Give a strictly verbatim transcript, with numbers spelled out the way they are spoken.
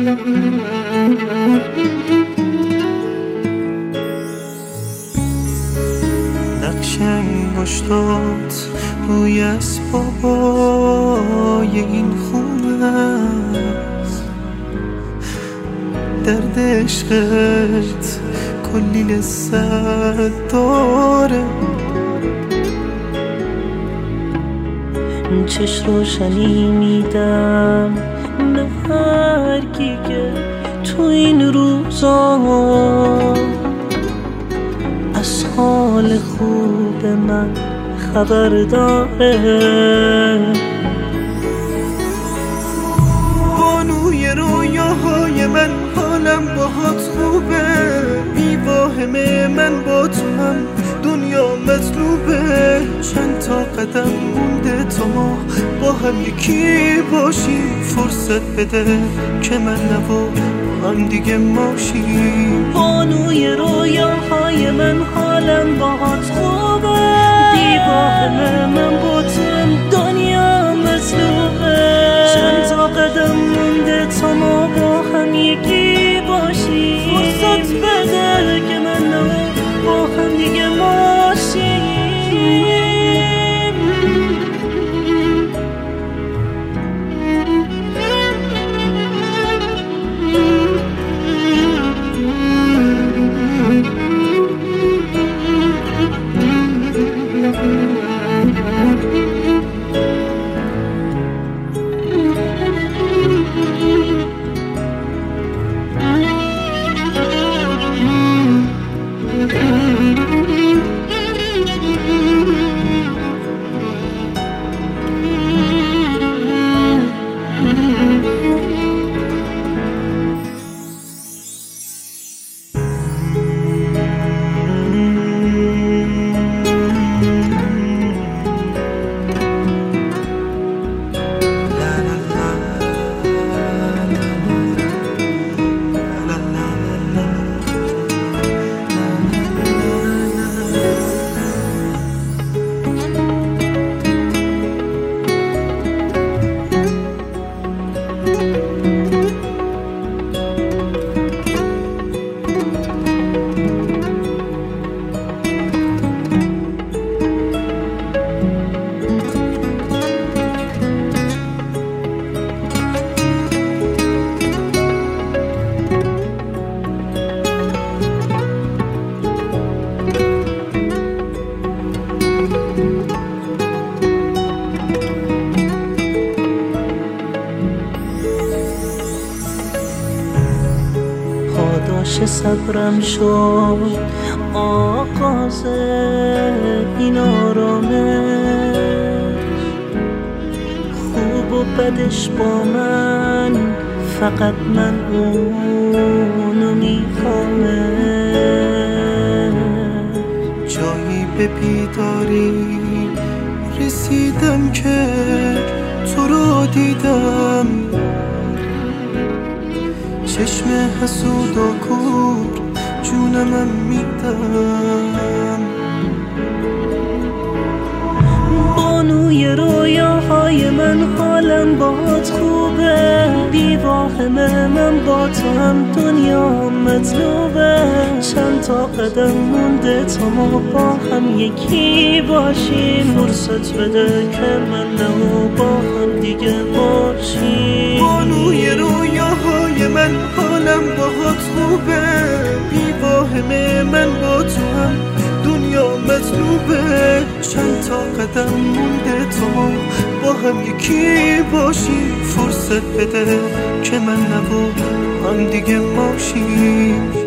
نقش انگشتات روی اسبابای این خونه است، درد عشقت کلی لذت داره. چش روشنی میدم به هر کی که تو این روزا از حال خوب من خبر داره. بانوی رویاهای من، حالم باهات خوبه، میواهمه من با تو هم دنیا مطلوبه. چند تا قدم مونده تا ما با هم یکی باشیم، فرصت بده که من نبا با هم دیگه ماشیم. بانوی رویاهای من، حالم باهات خوبه، میواهمه من با تو هم دنیا مطلوبه. چند تا قدم مونده تا ما با هم یکی باشیم، فرصت بده که من نبا با هم دیگه ماشیم. پاداش صبرم شد آغاز این آرامش، خوب و بدش با من، فقط من اونو میخوامه. جایی به بیداری رسیدم که تو رو دیدم، چشم حسود و کور جونمم میدم. بانوی رویاهای من، حالم باهات خوبه، بیواهمه من با تو هم دنیا مطلوبه. چند تا قدم مونده تا ما با هم یکی باشیم، فرصت بده که من نمو با هم دیگه باشیم. بانوی رویاهای من، حالم باهات خوبه، بیواهمه من با تو هم دنیا مطلوبه. چند تا قدم مونده تا ما با هم یکی باشیم، فرصت بده که من نبا هم دیگه ماشیم.